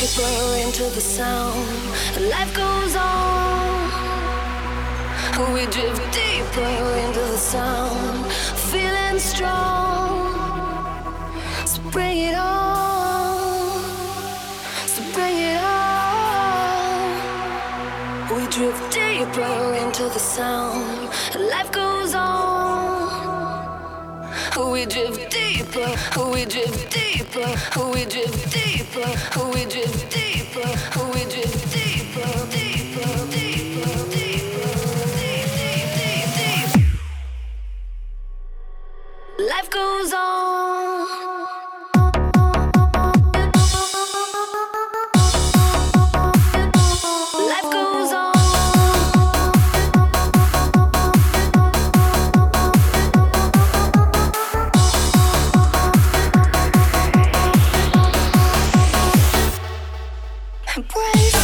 deeper into the sound. Life goes on. We drift deeper into the sound. Feeling strong. So bring it on. So bring it on. We drift deeper into the sound. Life goes on. We drift deeper, we drift deeper, we drift deeper, we drift deeper, we drift deeper, deeper, deeper, deeper, deep, deep, deep, deep. Life goes on. Life goes on. Embrace